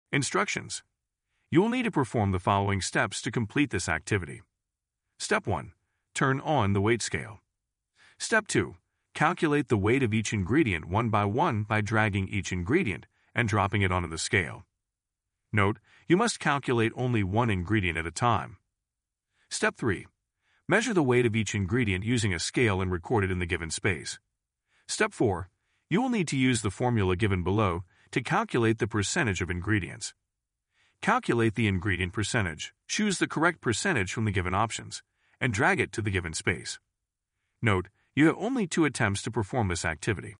Instructions. You will need to perform the following steps to complete this activity. Step 1. Turn on the weight scale. Step 2. Calculate the weight of each ingredient one by one by dragging each ingredient and dropping it onto the scale. Note, you must calculate only one ingredient at a time. Step 3. Measure the weight of each ingredient using a scale and record it in the given space. Step 4. You will need to use the formula given below to calculate the percentage of ingredients. Calculate the ingredient percentage, choose the correct percentage from the given options, and drag it to the given space. Note, you have only 2 attempts to perform this activity.